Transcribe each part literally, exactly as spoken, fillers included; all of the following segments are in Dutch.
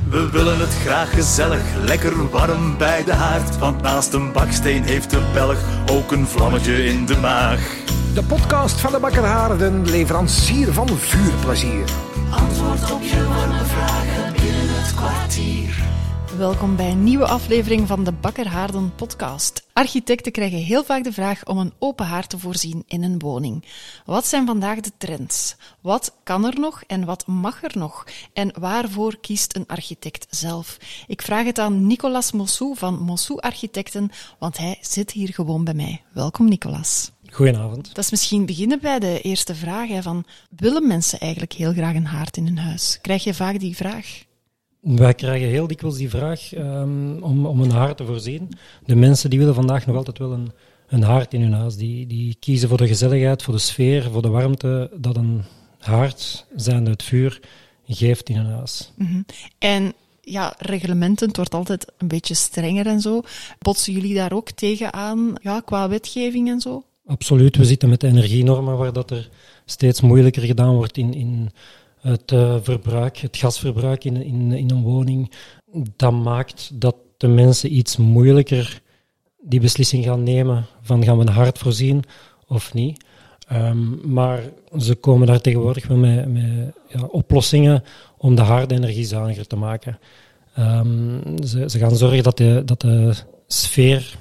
We willen het graag gezellig, lekker warm bij de haard. Want naast een baksteen heeft de Belg ook een vlammetje in de maag. De podcast van de Bakker Haarden, leverancier van vuurplezier. Antwoord op je warme vragen binnen het kwartier. Welkom bij een nieuwe aflevering van de Bakker Haarden podcast. Architecten krijgen heel vaak de vraag om een open haard te voorzien in een woning. Wat zijn vandaag de trends? Wat kan er nog en wat mag er nog? En waarvoor kiest een architect zelf? Ik vraag het aan Nicolas Mossou van Mossou Architecten, want hij zit hier gewoon bij mij. Welkom, Nicolas. Goedenavond. Dat is misschien beginnen bij de eerste vraag. Hè, van, willen mensen eigenlijk heel graag een haard in hun huis? Krijg je vaak die vraag? Wij krijgen heel dikwijls die vraag um, om, om een haard te voorzien. De mensen die willen vandaag nog altijd wel een, een haard in hun huis. Die, die kiezen voor de gezelligheid, voor de sfeer, voor de warmte dat een haard, zijnde het vuur, geeft in hun huis. Mm-hmm. En ja, reglementen, het wordt altijd een beetje strenger en zo. Botsen jullie daar ook tegenaan, ja, qua wetgeving en zo? Absoluut. We zitten met de energienormen waar dat er steeds moeilijker gedaan wordt in... in Het uh, verbruik, het gasverbruik in, in, in een woning, dat maakt dat de mensen iets moeilijker die beslissing gaan nemen van gaan we een haard voorzien of niet. Um, maar ze komen daar tegenwoordig wel met, met ja, oplossingen om de haard energiezuiniger te maken. Um, ze, ze gaan zorgen dat de, dat de sfeer,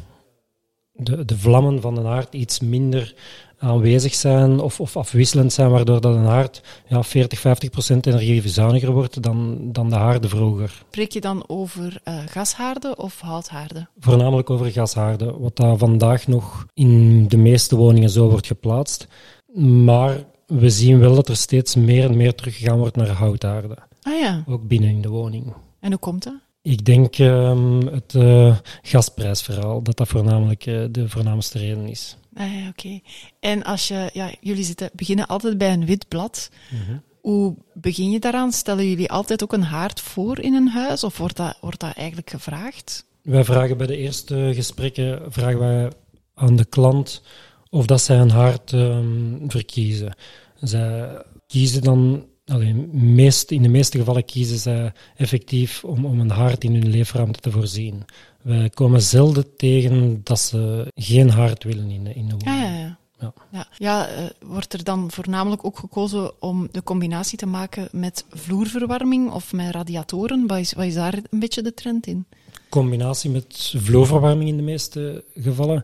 de, de vlammen van een haard iets minder aanwezig zijn of, of afwisselend zijn, waardoor dat een haard ja, veertig, vijftig procent energiezuiniger wordt dan, dan de haarden vroeger. Spreek je dan over uh, gashaarden of houthaarden? Voornamelijk over gashaarden, wat daar vandaag nog in de meeste woningen zo wordt geplaatst. Maar we zien wel dat er steeds meer en meer teruggegaan wordt naar houthaarden. Ah ja. Ook binnen in de woning. En hoe komt dat? Ik denk um, het uh, gasprijsverhaal, dat dat voornamelijk uh, de voornaamste reden is. Ah ja, oké. Okay. En als je, ja, jullie zitten, beginnen altijd bij een wit blad. Mm-hmm. Hoe begin je daaraan? Stellen jullie altijd ook een haard voor in een huis? Of wordt dat, wordt dat eigenlijk gevraagd? Wij vragen bij de eerste gesprekken vragen wij aan de klant of dat zij een haard um, verkiezen. Zij kiezen dan... Allee, meest, in de meeste gevallen kiezen zij effectief om, om een haard in hun leefruimte te voorzien. We komen zelden tegen dat ze geen haard willen in, in de woning. Ah, ja, ja. Ja, ja. ja uh, wordt er dan voornamelijk ook gekozen om de combinatie te maken met vloerverwarming of met radiatoren? Wat is, wat is daar een beetje de trend in? Combinatie met vloerverwarming in de meeste gevallen.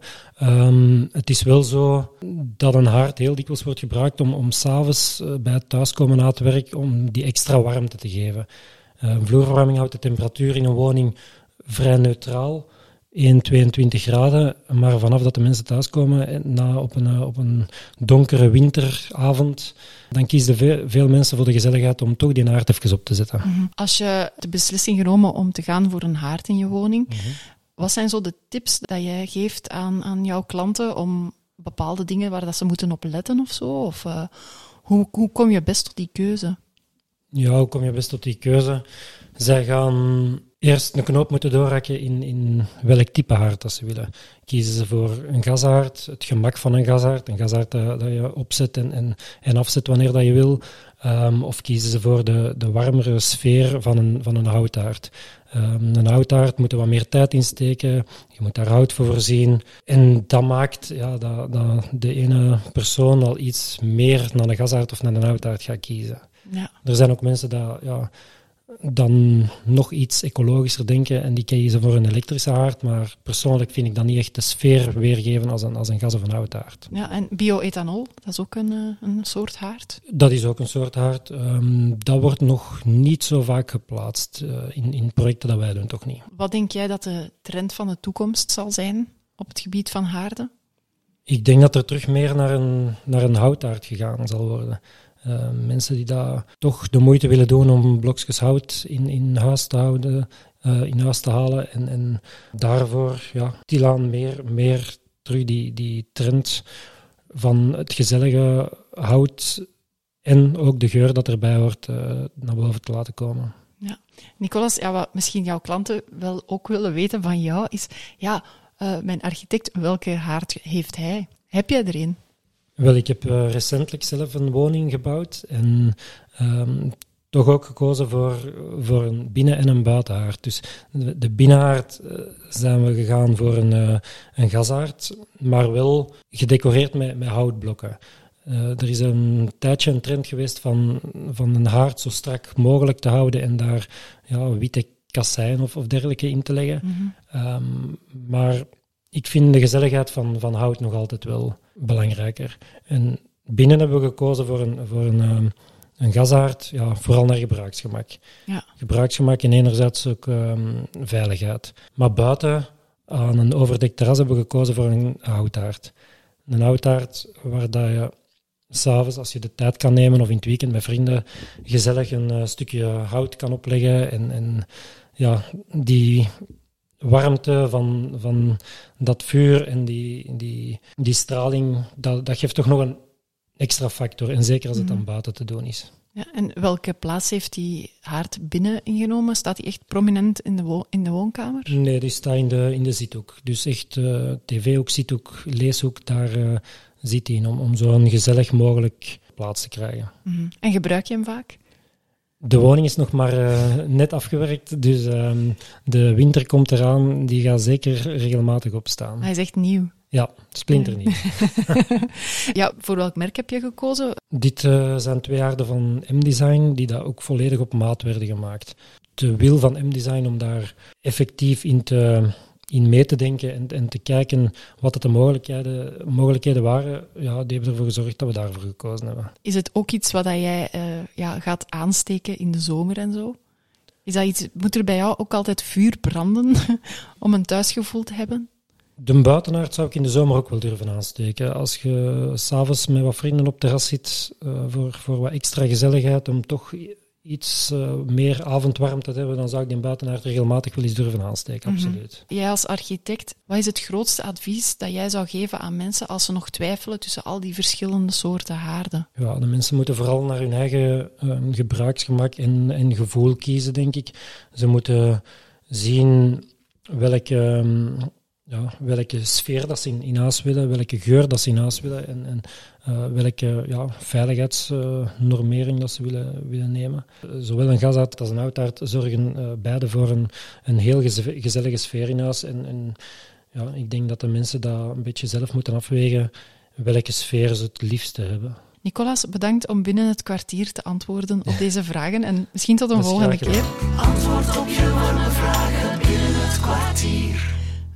Um, het is wel zo dat een haard heel dikwijls wordt gebruikt om, om s'avonds uh, bij het thuiskomen na het werk om die extra warmte te geven. Uh, vloerverwarming houdt de temperatuur in een woning vrij neutraal, één, tweeëntwintig graden, maar vanaf dat de mensen thuiskomen na, op, een, op een donkere winteravond, dan kiezen veel, veel mensen voor de gezelligheid om toch die haard even op te zetten. Mm-hmm. Als je de beslissing genomen om te gaan voor een haard in je woning, mm-hmm. wat zijn zo de tips dat jij geeft aan, aan jouw klanten om bepaalde dingen waar dat ze moeten op letten of zo? Of uh, hoe, hoe kom je best tot die keuze? Ja, hoe kom je best tot die keuze? Zij gaan eerst een knoop moeten doorhakken in, in welk type haard dat ze willen. Kiezen ze voor een gashaard, het gemak van een gashaard, een gashaard dat, dat je opzet en, en, en afzet wanneer dat je wil, um, of kiezen ze voor de, de warmere sfeer van een, van een houthaard. Um, een houthaard moet er wat meer tijd insteken, je moet daar hout voor voorzien. En dat maakt ja, dat, dat de ene persoon al iets meer naar een gashaard of naar een houthaard gaat kiezen. Ja. Er zijn ook mensen die ja, dan nog iets ecologischer denken en die kiezen voor een elektrische haard, maar persoonlijk vind ik dat niet echt de sfeer weergeven als een, als een gas- of een houthaard. Ja, en bioethanol, dat is ook een, een soort haard? Dat is ook een soort haard. Um, dat wordt nog niet zo vaak geplaatst uh, in, in projecten dat wij doen, toch niet. Wat denk jij dat de trend van de toekomst zal zijn op het gebied van haarden? Ik denk dat er terug meer naar een, naar een houthaard gegaan zal worden. Uh, mensen die daar toch de moeite willen doen om blokjes hout in, in huis te houden, uh, in huis te halen. En, en daarvoor ja, stilaan meer, meer terug die, die trend van het gezellige hout en ook de geur dat erbij hoort uh, naar boven te laten komen. Ja. Nicolas, ja, wat misschien jouw klanten wel ook willen weten van jou is, ja, uh, mijn architect, welke haard heeft hij? Heb jij er een? Wel, ik heb uh, recentelijk zelf een woning gebouwd en um, toch ook gekozen voor, voor een binnen- en een buitenhaard. Dus de, de binnenhaard uh, zijn we gegaan voor een, uh, een gashaard, maar wel gedecoreerd met, met houtblokken. Uh, er is een tijdje een trend geweest van, van een haard zo strak mogelijk te houden en daar ja, witte kassijn of, of dergelijke in te leggen. Mm-hmm. Um, maar ik vind de gezelligheid van, van hout nog altijd wel belangrijker. En binnen hebben we gekozen voor een, voor een, um, een gashaard, ja, vooral naar gebruiksgemak. Ja. Gebruiksgemak en enerzijds ook um, veiligheid. Maar buiten, aan een overdekt terras, hebben we gekozen voor een houthaard. Een houthaard waar dat je 's avonds, als je de tijd kan nemen of in het weekend met vrienden, gezellig een uh, stukje hout kan opleggen en, en ja, die warmte van, van dat vuur en die, die, die straling, dat, dat geeft toch nog een extra factor. En zeker als het dan buiten te doen is. Ja, en welke plaats heeft die haard binnen ingenomen? Staat die echt prominent in de, wo- in de woonkamer? Nee, die staat in de, in de zithoek. Dus echt uh, tv-hoek, zithoek, leeshoek, daar uh, zit hij in om, om zo'n gezellig mogelijk plaats te krijgen. Mm-hmm. En gebruik je hem vaak? De woning is nog maar uh, net afgewerkt, dus uh, de winter komt eraan. Die gaat zeker regelmatig opstaan. Hij is echt nieuw. Ja, splinternieuw. Ja, voor welk merk heb je gekozen? Dit uh, zijn twee haarden van M-Design, die daar ook volledig op maat werden gemaakt. De wil van M-Design om daar effectief in, te, in mee te denken en, en te kijken wat het de mogelijkheden, mogelijkheden waren, ja, die hebben ervoor gezorgd dat we daarvoor gekozen hebben. Is het ook iets wat jij uh, ja, gaat aansteken in de zomer en zo? Is dat iets, moet er bij jou ook altijd vuur branden om een thuisgevoel te hebben? De buitenhaard zou ik in de zomer ook wel durven aansteken. Als je s'avonds met wat vrienden op terras zit, uh, voor, voor wat extra gezelligheid, om toch iets uh, meer avondwarmte te hebben, dan zou ik die buitenhaard regelmatig wel eens durven aansteken, mm-hmm. Absoluut. Jij als architect, wat is het grootste advies dat jij zou geven aan mensen als ze nog twijfelen tussen al die verschillende soorten haarden? Ja, de mensen moeten vooral naar hun eigen uh, gebruiksgemak en, en gevoel kiezen, denk ik. Ze moeten zien welke... Um, Ja, welke sfeer dat ze in, in huis willen, welke geur dat ze in huis willen en, en uh, welke ja, veiligheidsnormering uh, dat ze willen, willen nemen. Uh, zowel een gashaard als een houthaard zorgen uh, beide voor een, een heel geze- gezellige sfeer in huis. En, en ja, ik denk dat de mensen dat een beetje zelf moeten afwegen welke sfeer ze het liefste hebben. Nicolas, bedankt om binnen het kwartier te antwoorden op deze vragen en misschien tot een volgende keer. Antwoord op je warme vragen binnen het kwartier.